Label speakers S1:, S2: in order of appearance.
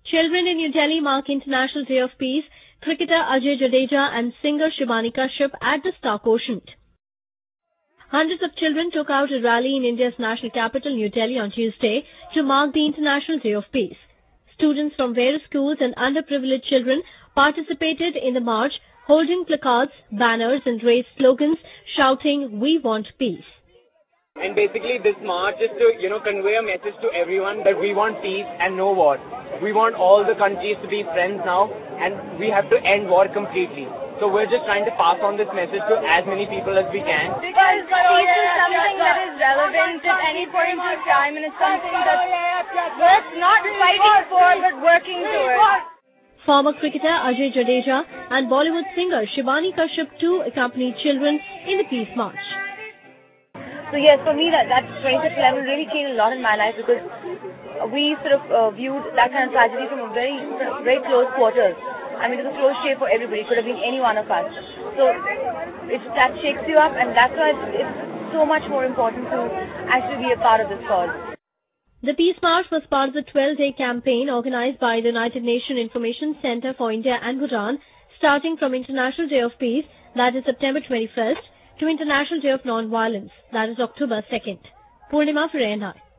S1: Children in New Delhi mark International Day of Peace. Cricketer Ajay Jadeja and singer Shivani Kashyap at the Star Quotient. Hundreds of children took out a rally in India's national capital, New Delhi, on Tuesday to mark the International Day of Peace. Students from various schools and underprivileged children participated in the march, holding placards, banners and raised slogans shouting, "We want peace."
S2: And basically this march is to, convey a message to everyone that we want peace and no war. We want all the countries to be friends now and we have to end war completely. So we're just trying to pass on this message to as many people as we can.
S3: Because peace is something that is relevant at any point of time and it's something that's worth not fighting for but working towards.
S1: Former cricketer Ajay Jadeja and Bollywood singer Shivani Kashyap too accompanied children in the Peace March.
S3: So yes, for me that 25th level really changed a lot in my life because we sort of viewed that kind of tragedy from a very close quarters. I mean, it was a close shave for everybody. It could have been any one of us. So that shakes you up, and that's why it's so much more important to actually be a part of this cause.
S1: The Peace March was part of the 12-day campaign organized by the United Nations Information Center for India and Bhutan, starting from International Day of Peace, that is September 21st, to International Day of Non-Violence, that is October 2nd. Purnima for ANI.